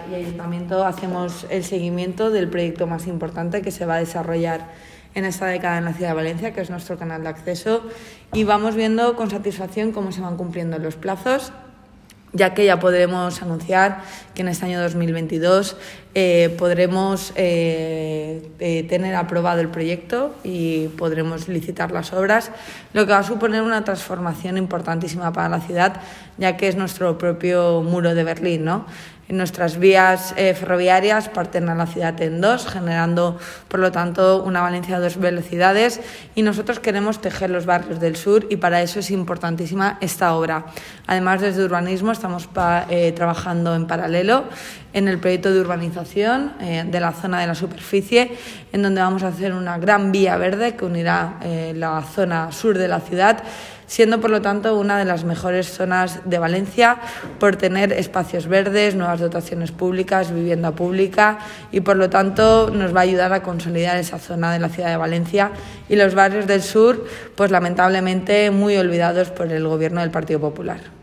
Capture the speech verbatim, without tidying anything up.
y Ayuntamiento hacemos el seguimiento del proyecto más importante que se va a desarrollar en esta década en la ciudad de Valencia, que es nuestro canal de acceso, y vamos viendo con satisfacción cómo se van cumpliendo los plazos, ya que ya podremos anunciar que en este año dos mil veintidós eh, podremos eh, eh, tener aprobado el proyecto y podremos licitar las obras, lo que va a suponer una transformación importantísima para la ciudad, ya que es nuestro propio muro de Berlín, ¿no? Nuestras vías eh, ferroviarias parten a la ciudad en dos, generando, por lo tanto, una Valencia a dos velocidades, y nosotros queremos tejer los barrios del sur y para eso es importantísima esta obra. Además, desde urbanismo estamos pa, eh, trabajando en paralelo en el proyecto de urbanización eh, de la zona de la superficie, en donde vamos a hacer una gran vía verde que unirá eh, la zona sur de la ciudad, siendo por lo tanto una de las mejores zonas de Valencia por tener espacios verdes, nuevas dotaciones públicas, vivienda pública, y por lo tanto nos va a ayudar a consolidar esa zona de la ciudad de Valencia y los barrios del sur, pues lamentablemente muy olvidados por el gobierno del Partido Popular.